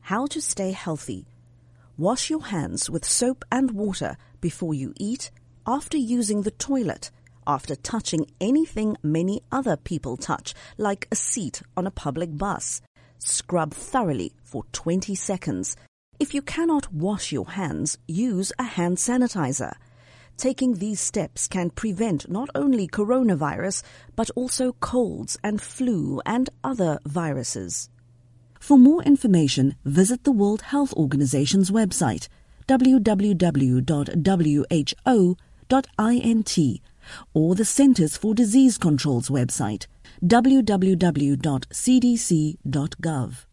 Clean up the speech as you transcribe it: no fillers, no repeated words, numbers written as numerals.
How to stay healthy. Wash your hands with soap and water before you eat, after using the toilet, after touching anything many other people touch, like a seat on a public bus. Scrub thoroughly for 20 seconds. If you cannot wash your hands, use a hand sanitizer. Taking these steps can prevent not only coronavirus, but also colds and flu and other viruses. For more information, visit the World Health Organization's website, www.who.int, or the Centers for Disease Control's website, www.cdc.gov.